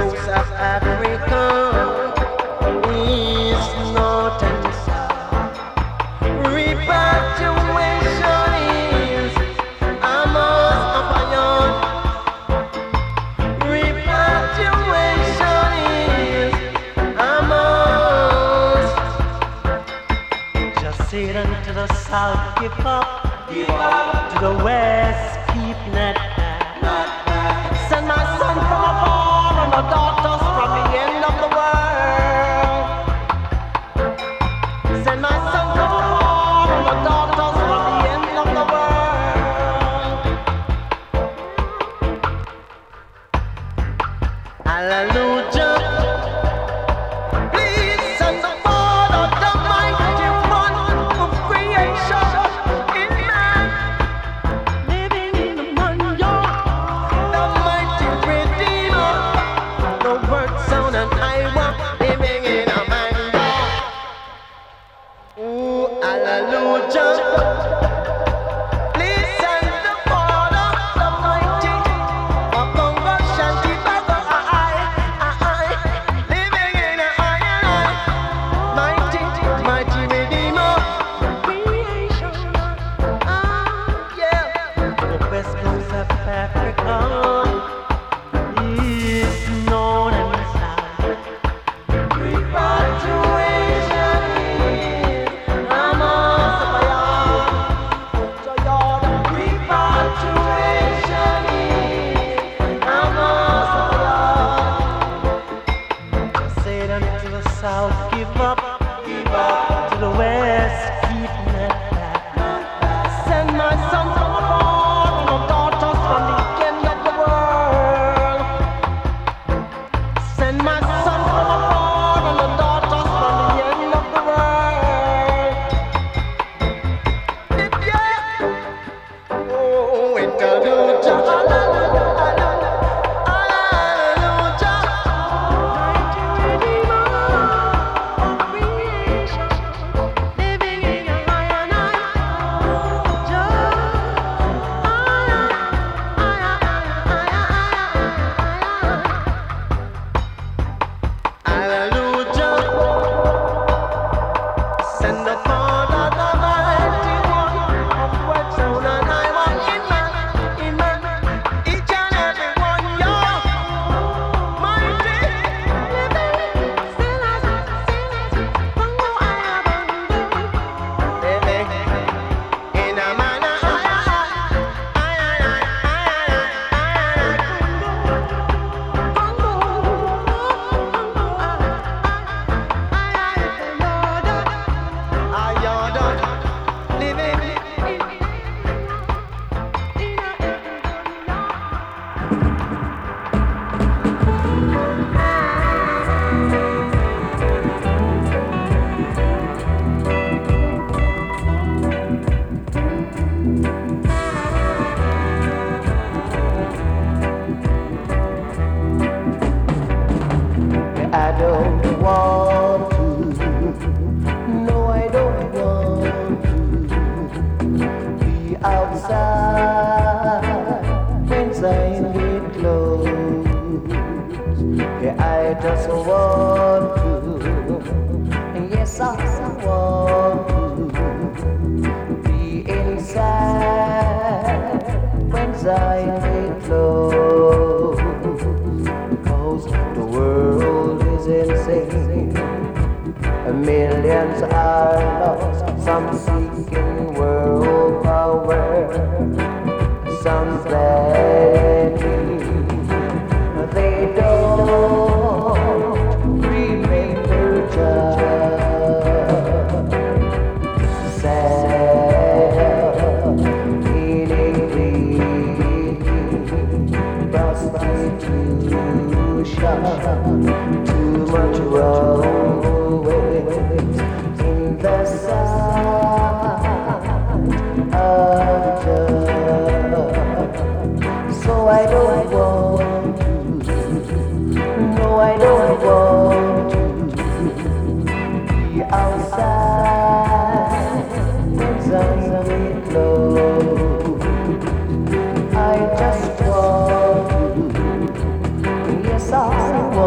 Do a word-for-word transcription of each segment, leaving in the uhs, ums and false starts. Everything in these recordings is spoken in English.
coast of Africa, east, north, and south. Repatriation is a must upon. Repatriation is a must. Just say it unto the south, give up, give up. To the west, keep not back. Not back. Send my son from afar and my daughters from the end of the world. Send my son from afar and my daughters from the end of the world. Hallelujah. Please send the Father, the mighty one of creation in man, living in the manjo, the mighty Redeemer, the word, sound, and Iowa, living in a manjo. Ooh, hallelujah. Please send the Father, the mighty, a Congo, Shanti, Bago, I, I, I, living in a I and I, mighty, mighty Redeemer, creation. Ah, yeah. The west coast of Africa, east, north, and south. Repatriation is a must upon. So your repatriation is a must upon. Just say it unto the south, give up, give up. To the west, keep not back. Send my son from afar and my daughters from the end of the world. Send my son from afar and the daughters from the end of the world. Yeah. Oh, hallelujah, hallelujah, mighty Redeemer of creation, living in a lion eye. Hallelujah. Send the Father, the mighty one of word, sound, and Iowa in man, in man, each and every one, yo, mighty, living, still as Bongo, Iowa, living in a manner, I, I, I don't want to. No, I don't want to be outside when time get close. Yeah, I just want to. Yes, I want to be inside when time get close. Cause the world is insane. Millions are lost, some seeking world power, some planning. They don't remember just self-healing, prostitution, too much wrong in the sight of judge. So I don't want to, no, I don't want to be outside when sun get low. I just want to, yes, I want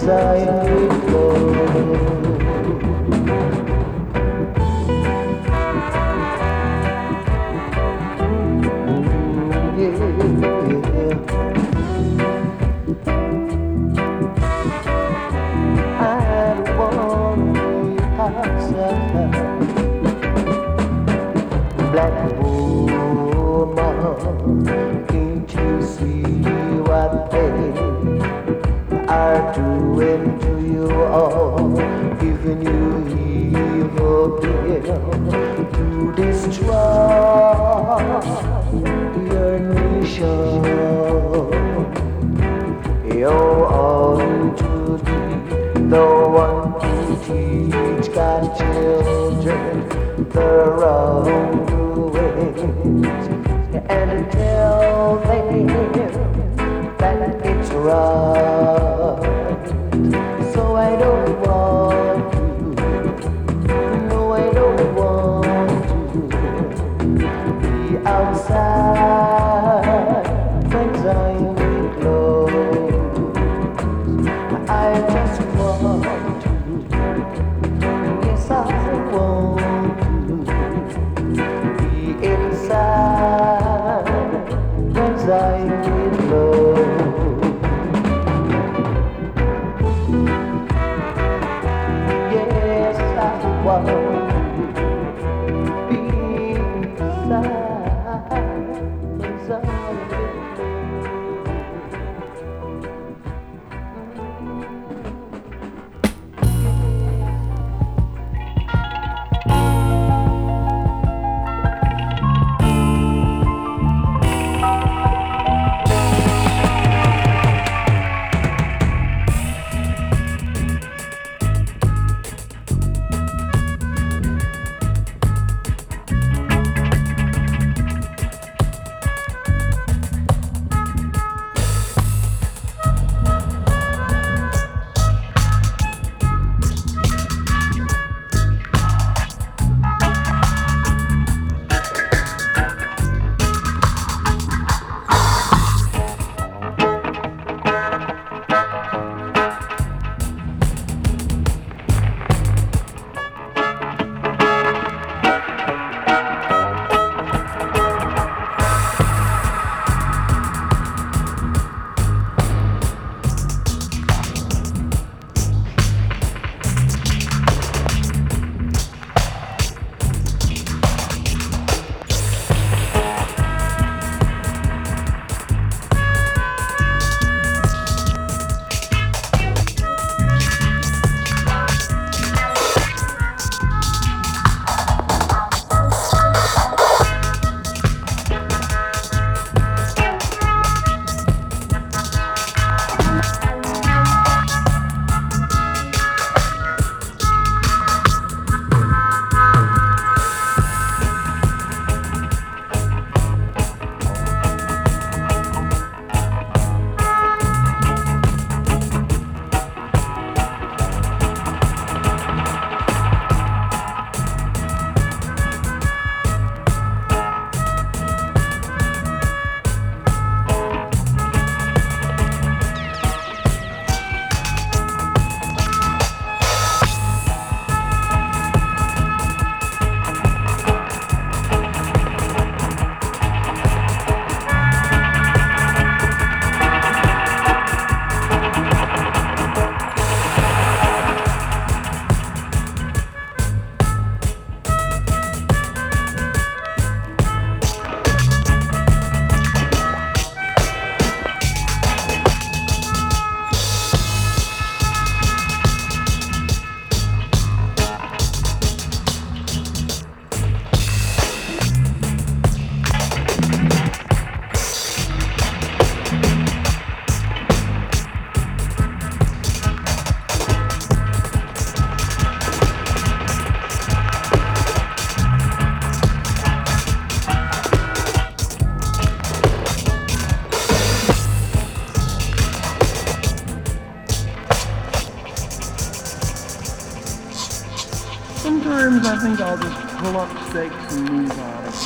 Sometimes I think I'll just pull up stakes and move out of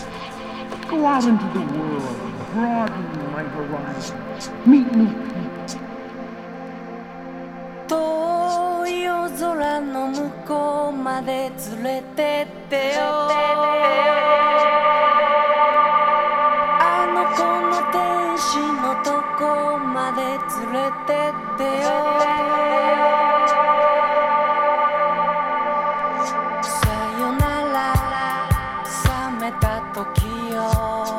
here. Go out into the world, broaden my horizons, meet new people. こまで連れてってよあの子の天使のとこまで連れてってよさよなら覚めた時よ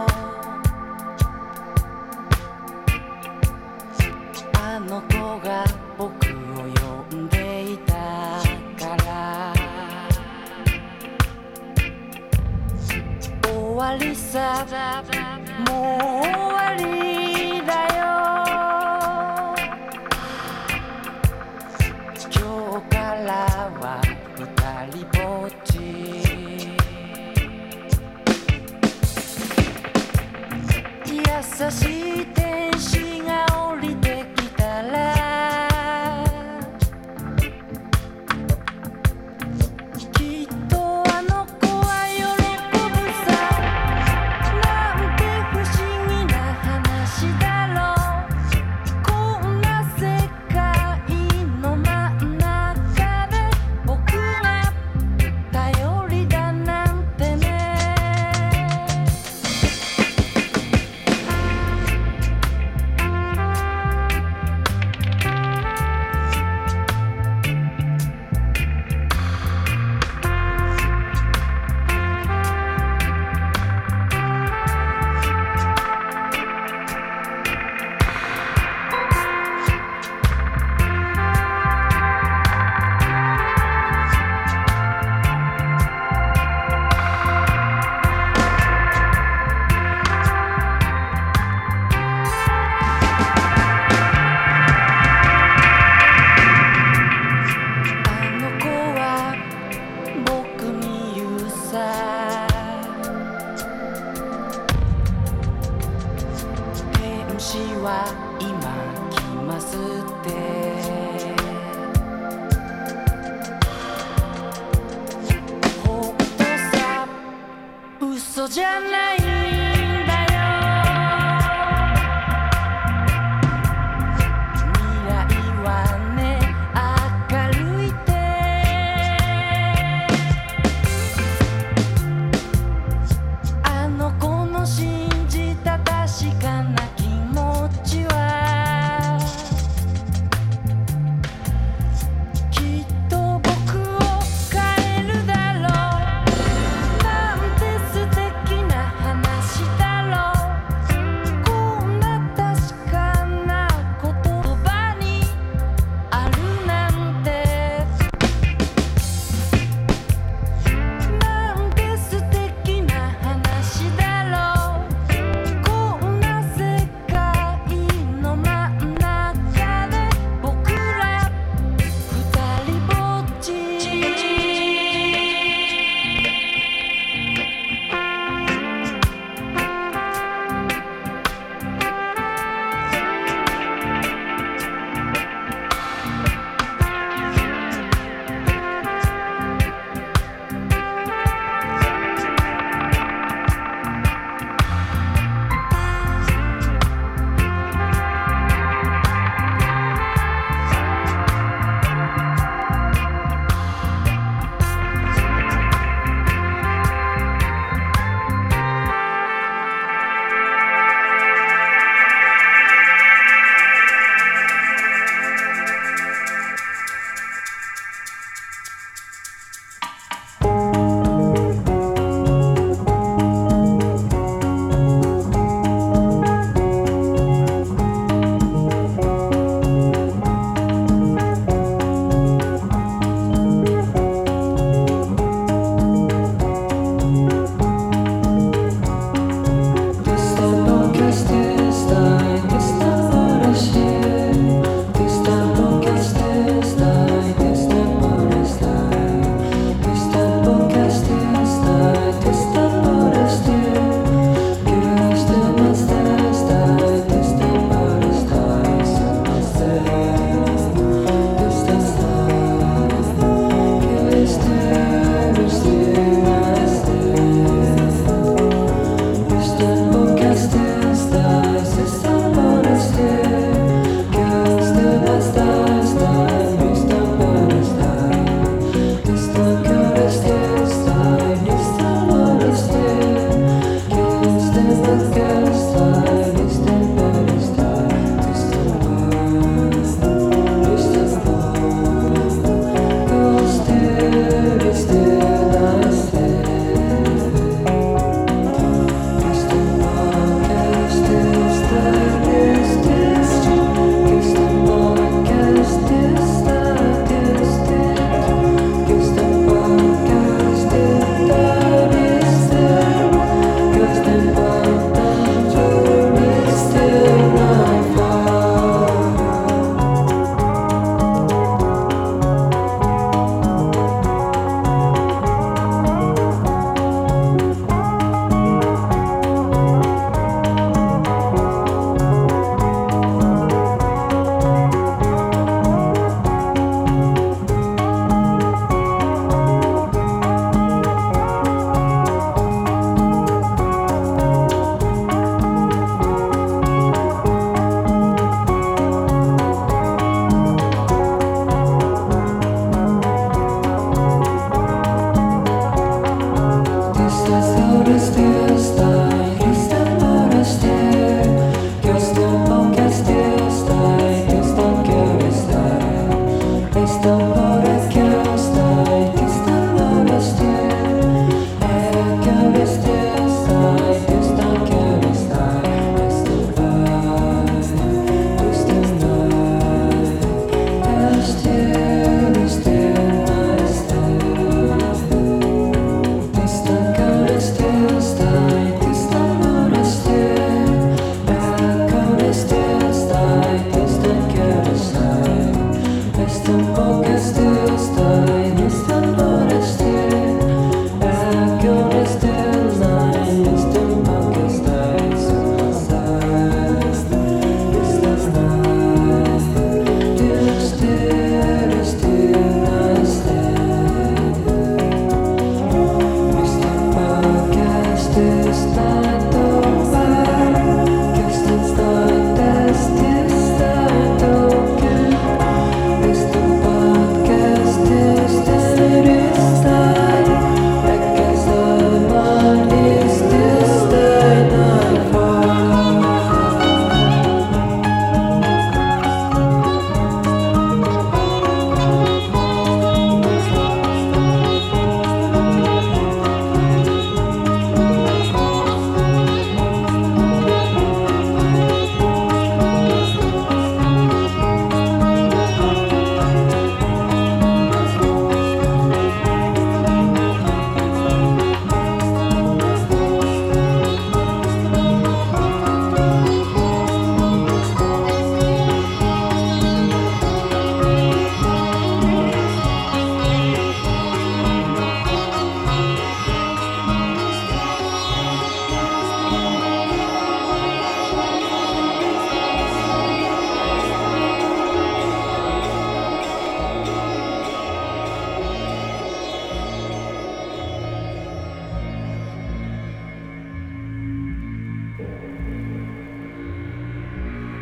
あの子が僕を呼んでいたから終わりさもう終わりだよ今日からは二人ぼっち優しい天使が降りてきたらきっとあの子は喜ぶさなんて不思議な話だろうこんな世界の真ん中で僕が頼りだなんてねは今来ますってほんとさ嘘じゃないんだよ未来はね明るいってあの子の信じた確かな気持ちはきっと僕を変えるだろうなんて素敵な話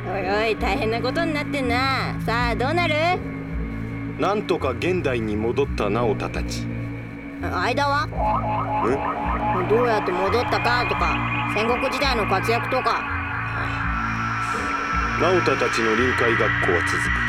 おいおい、大変なことになってんな。さあどうなる？ なんとか現代に戻った直太たち。 間は？ え？ どうやって戻ったかとか、戦国時代の活躍とか。 直太たちの臨海学校は続く。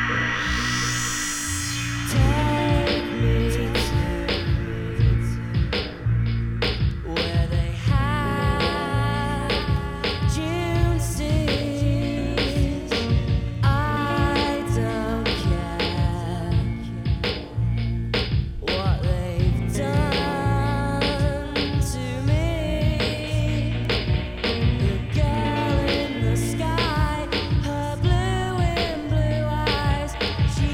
She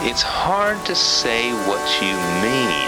It's hard to say what you mean.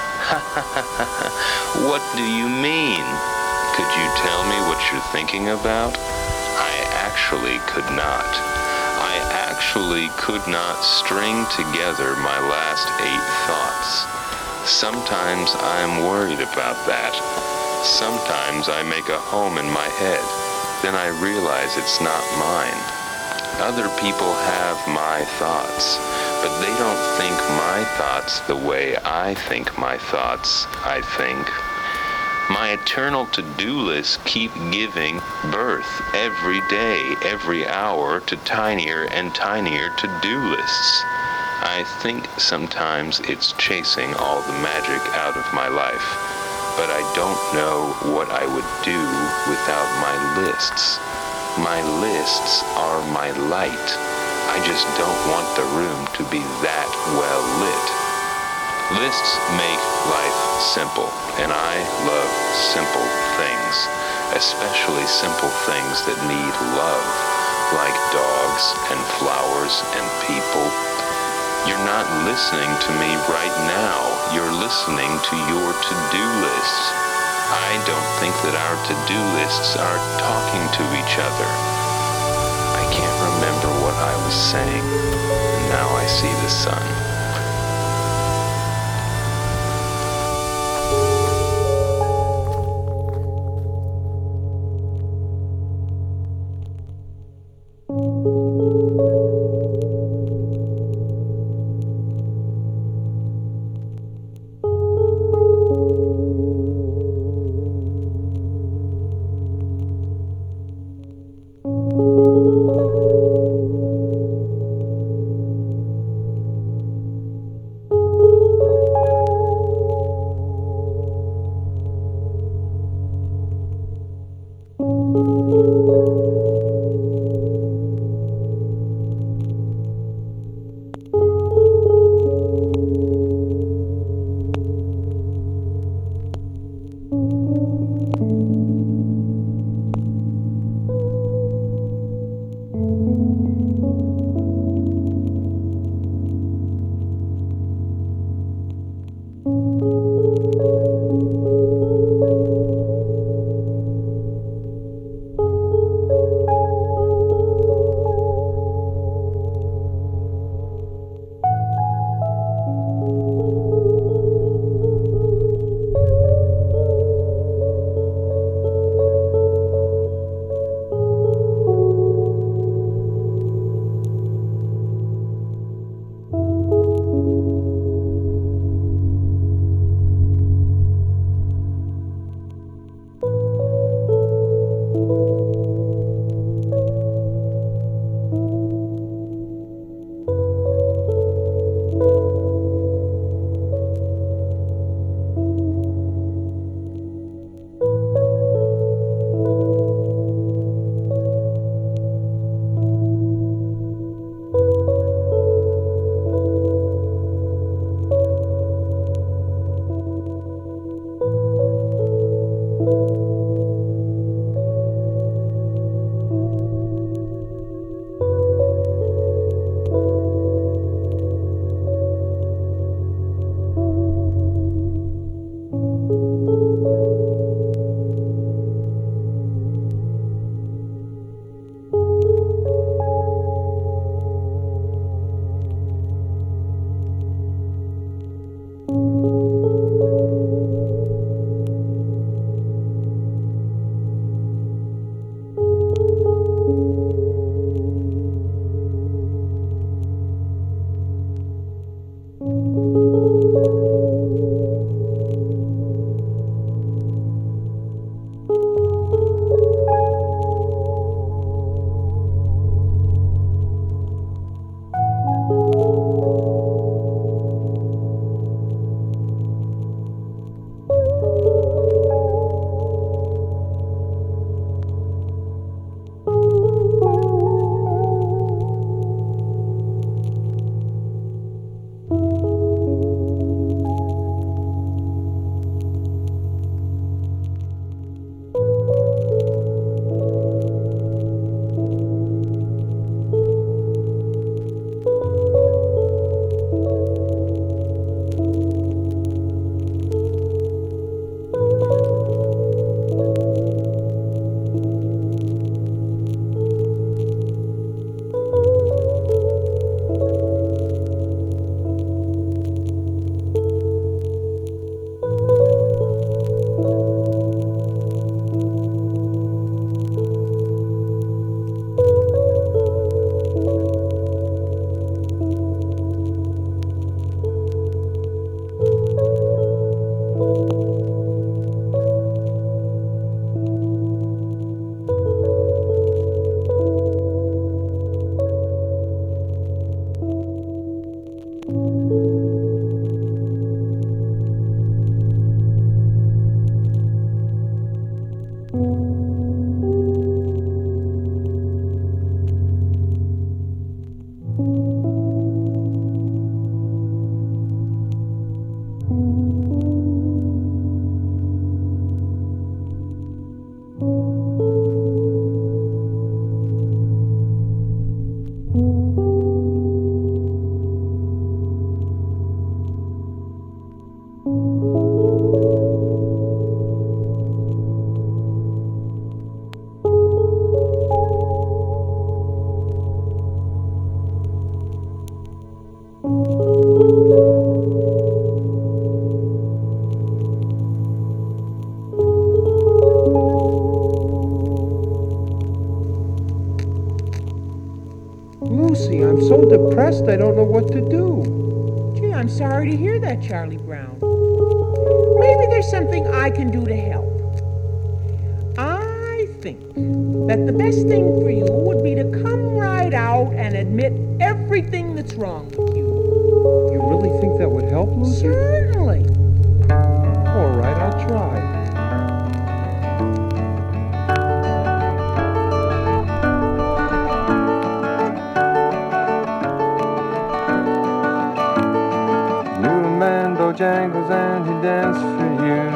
What do you mean? Could you tell me what you're thinking about? I actually could not. I actually could not string together my last eight thoughts. Sometimes I'm worried about that. Sometimes I make a home in my head. Then I realize it's not mine. Other people have my thoughts, but they don't think my thoughts the way I think my thoughts, I think. My eternal to-do lists keep giving birth every day, every hour to tinier and tinier to-do lists. I think sometimes it's chasing all the magic out of my life, but I don't know what I would do without my lists. My lists are my light. I just don't want the room to be that well lit. Lists make life simple, and I love simple things, especially simple things that need love, like dogs and flowers and people. You're not listening to me right now. You're listening to your to-do lists. I don't think that our to-do lists are talking to each other. I can't remember what I was saying, and now I see the sun. Lucy, I'm so depressed I don't know what to do. Gee, I'm sorry to hear that, Charlie Brown. Maybe there's something I can do to help. I think that the best thing for you would be to come right out and admit everything that's wrong with you. You really think that would help, Lucy? Certainly. All right, I'll try. Bojangles and he danced for you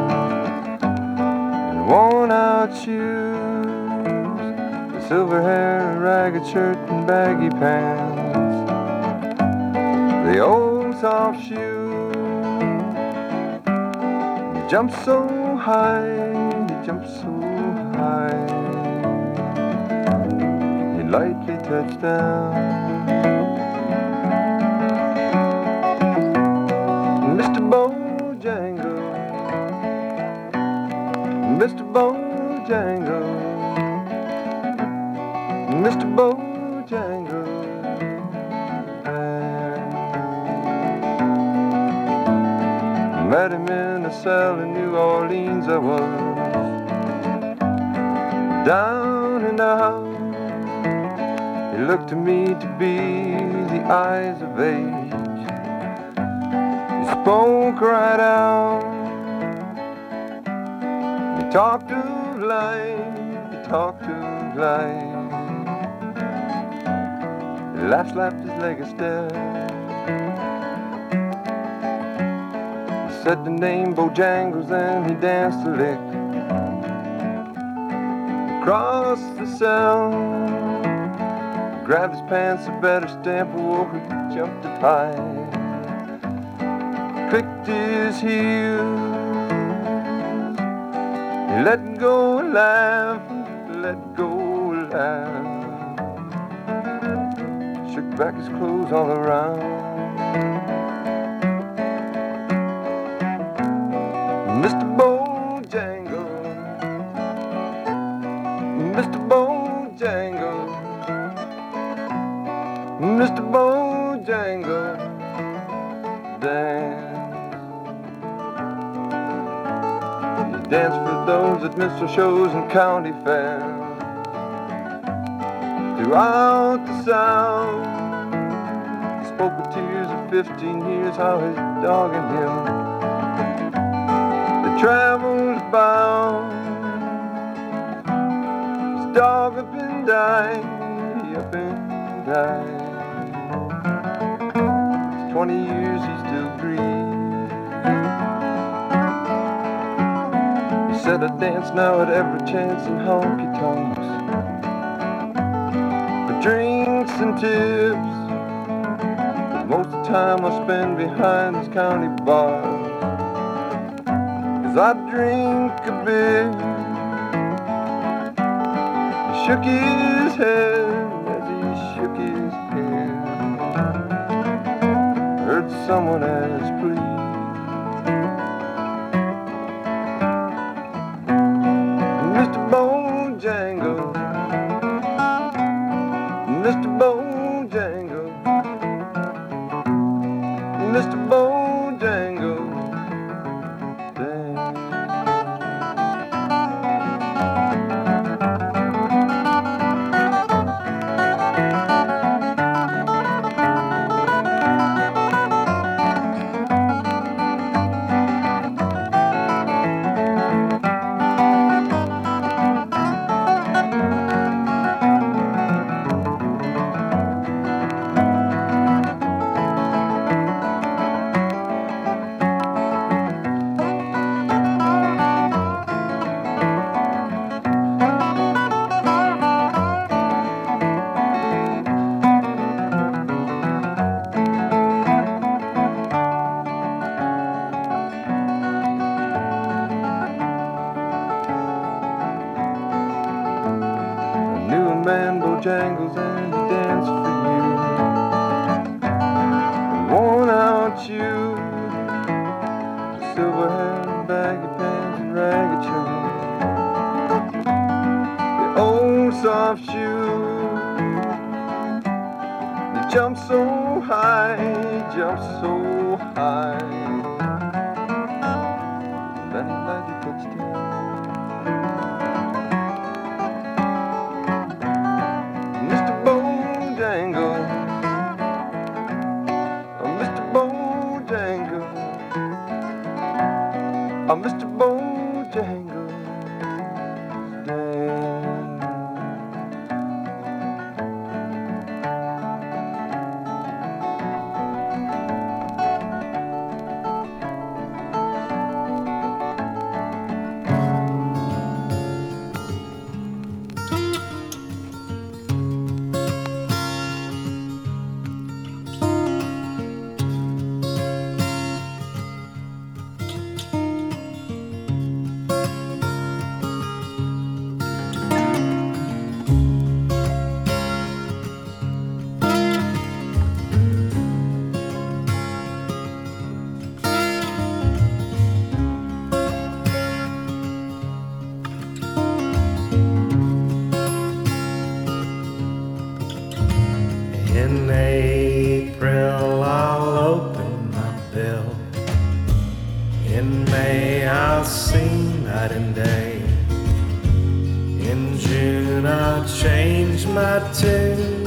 in worn out shoes, with silver hair, a ragged shirt and baggy pants, the old soft shoe. He jumped so high, he jumped so high, he lightly touched down. Mister Bojangle, Mister Bojangle, Mister Bojangle. Met him in a cell in New Orleans. I was down and out. He looked to me to be the eyes of age. Spoke right out. He talked of life, he talked of life. He laughed, slapped his leg a step. He said the name Bojangles and he danced a lick across the cell. Grabbed his pants, a better stamp, oh, he jumped up high. Clicked his heels. He let go and laugh, let go and laugh. Shook back his clothes all around. Mister Bojangle, Mister Bojangle, Mister Bojangle, dance. Dance for those at minstrel shows and county fairs. Throughout the South, he spoke with tears of fifteen years, how his dog and him, they traveled about. His dog up and died, he up and died. It's twenty years he still grieves. Said I dance now at every chance in honky-tonks for drinks and tips, but most of the time I spend behind this county bar, 'cause I drink a bit. He shook his head as he shook his head. I heard someone ask, please. Mister Bojangle, Mister Bojangle, Mister Bojangle, dance. Bojangles and he danced for you. Worn out shoes, silver hair and baggy pants and ragged shoes. The old soft shoes. You jump so high, jump so high. Then he led you footsteps. Mister Bojangle, oh Mister Bojangle, oh Mister Bojangle, stay. In April I'll open my bill. In May I'll sing night and day. In June I'll change my tune.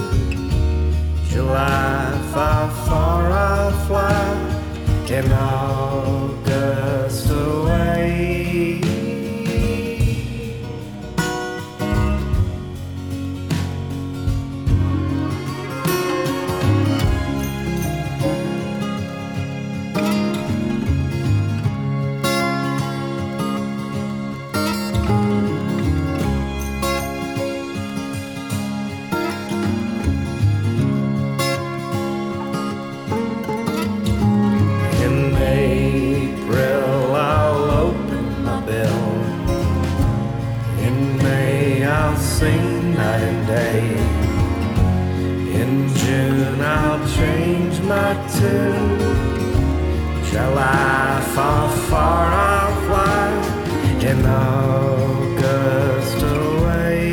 July far, far I'll fly. In August away. Sing night and day. In June I'll change my tune. July far, far I'll fly. In August away.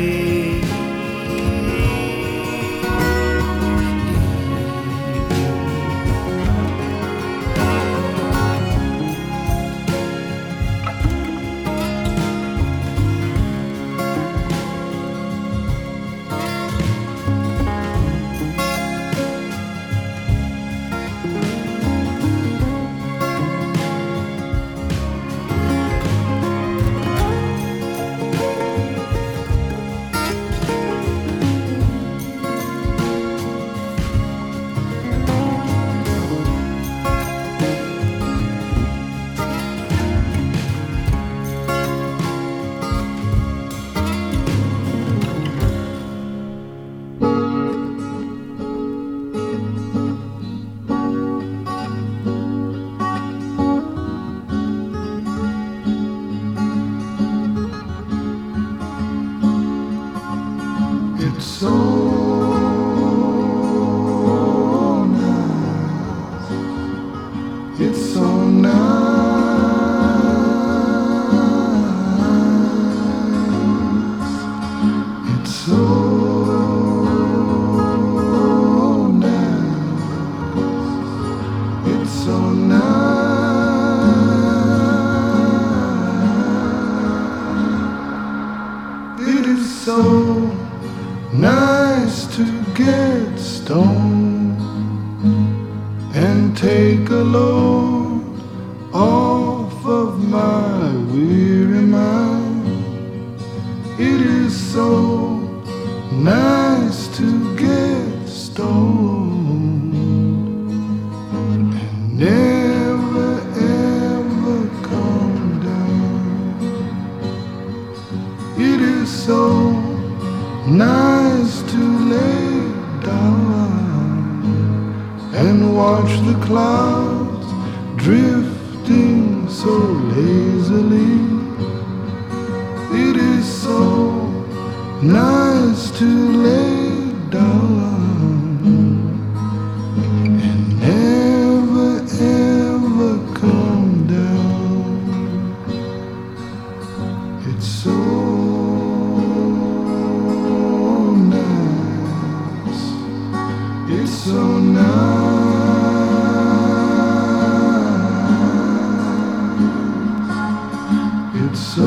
Nice to lay It's so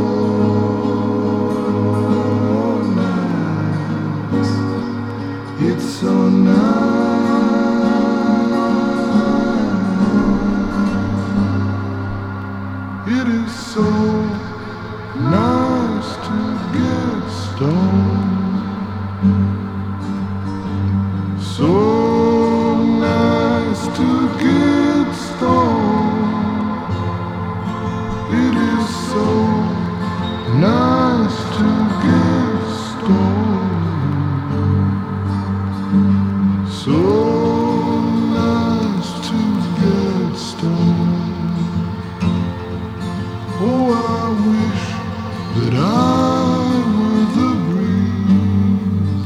nice. It's so nice. It is so nice to get stoned. So nice to get stoned. It is so nice to get stoned. So nice to get stoned. Oh, I wish that I were the breeze,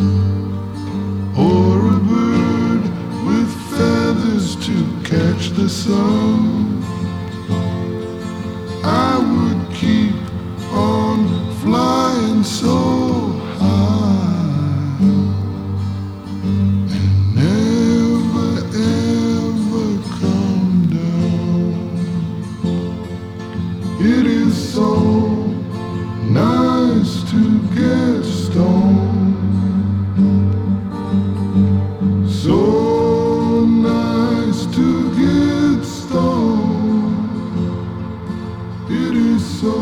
or a bird with feathers to catch the sun. I would keep on flying so high and never ever come down. It is so nice to get stoned. So nice to get stoned. It is so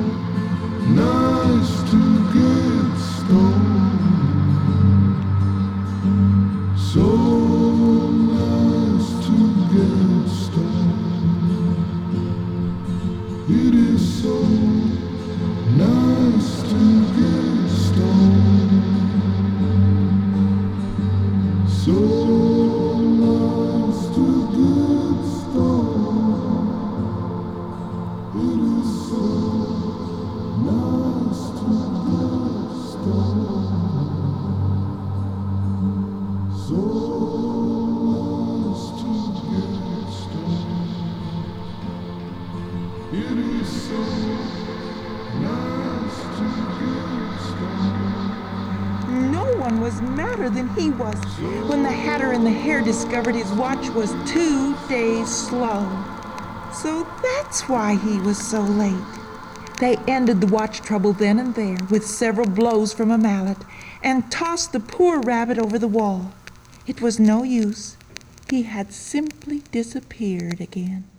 nice to get stoned. So nice to get stoned. It is so nice to get stoned. So nice to get stoned. It is so nice to get stoned. So nice to get stoned. It is so nice to get stoned. No one was madder than he was when the Hatter and the Hare discovered his watch was two days slow. So that's why he was so late. They ended the watch trouble then and there with several blows from a mallet and tossed the poor rabbit over the wall. It was no use. He had simply disappeared again.